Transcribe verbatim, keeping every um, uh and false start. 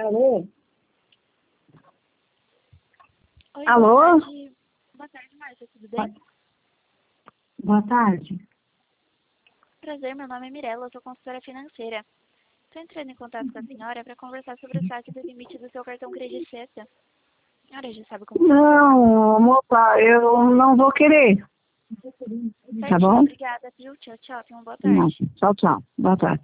Alô? Oi, Alô? boa tarde. Boa tarde, Márcia, tudo bem? Boa tarde. Prazer, meu nome é Mirella, eu sou consultora financeira. Estou entrando em contato com a senhora para conversar sobre o saque do limite do seu cartão Credit Seta. A senhora já sabe como funciona? Não, moça, eu não vou querer. Tá Certinho, bom? obrigada, viu? Tchau, tchau, tenha uma boa Não. tarde. Tchau, tchau. Boa tarde.